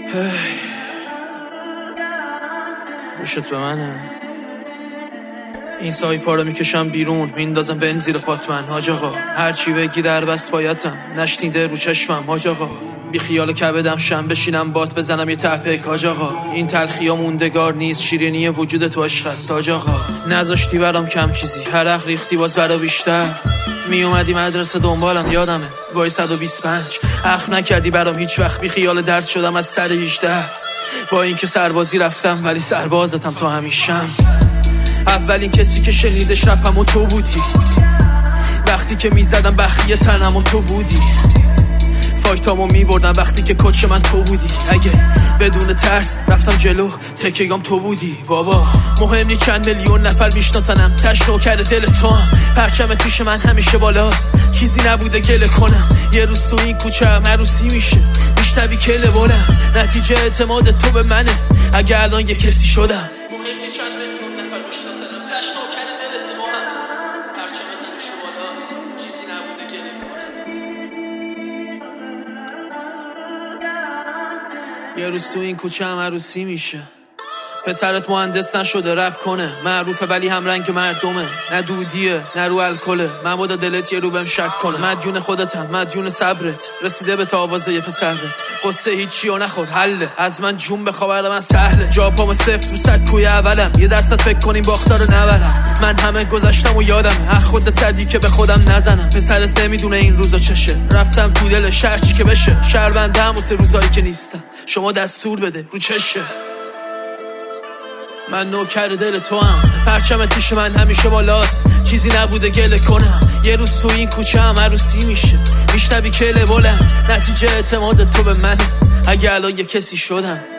گوشت به منه. این سایپا رو میکشم بیرون، میندازم بن زیر پات من حاج آقا. هرچی بگی در بس بایدم، نشنیده رو چشمم حاج آقا. بی خیال کبدم شم بشینم بات بزنم یه تپک حاج آقا. این تلخیا موندگار نیست، شیرینی وجود تو عشق است حاج آقا. نذاشتی برام کم چیزی، حرق ریختی باز برا بیشتر. می اومدی مدرسه دنبالم یادمه با 125. اخ نکردی برام هیچ وقت، بی خیال درس شدم از سر 18. با اینکه سربازی رفتم ولی سربازتم تا همیشم. اولین کسی که شنیدش رپمو تو بودی، وقتی که میزدم بخیه تنمو تو بودی. فایتامو میبردم وقتی که کوچ من تو بودی. اگه بدون ترس رفتم جلو تکیگام تو بودی. بابا مهم نی چند میلیون نفر میشناسنم، تش نوکر دل تو هم. پرچم پیش من همیشه بالاست، چیزی نبوده گله کنم. یه روز تو این کوچه هم عروسی میشه، میشنوی کله بلند. نتیجه اعتماد تو به منه، اگه الان یه کسی شدم. مهم نی چند میلیون نفر میشناسنم، تش نوکر دل تو هم. پرچم همیشه بالاست، چیزی نبوده گله کنم. یه روز تو این کوچه هم عروسی میشه، پسرت مهندس نشده رپ کنه. معروفه ولی هم رنگ مردمه، نه دودیه نه رو الکله. مبادا دلت یه رو بهم شک کنه. مدیون خودتم مدیون صبرت، رسیده به تاوازه یه پسرت. قصه هیچی و نخور حله، از من جون بخواه من سهله. جا پامو سفت رو سکوی اولم، یه درصد فکر کنیم باختار نبرم. من همه گذشتم و یادمه، اخ خودت صدی که به خودم نزنم. پسرت نمیدونه این روزا چشه، رفتم تو دل شهر چی که بشه. شهروندم واسه روزایی که نیستم، شما دستور بده رو چشه. من نوکر دل تو هم، پرچم پیش من همیشه بالاست، چیزی نبوده گله کنم. یه روز تو این کوچه هم عروسی میشه، میشنوی کله بلند. نتیجه اعتماد تو به منه، اگه الان یه کسی شدم.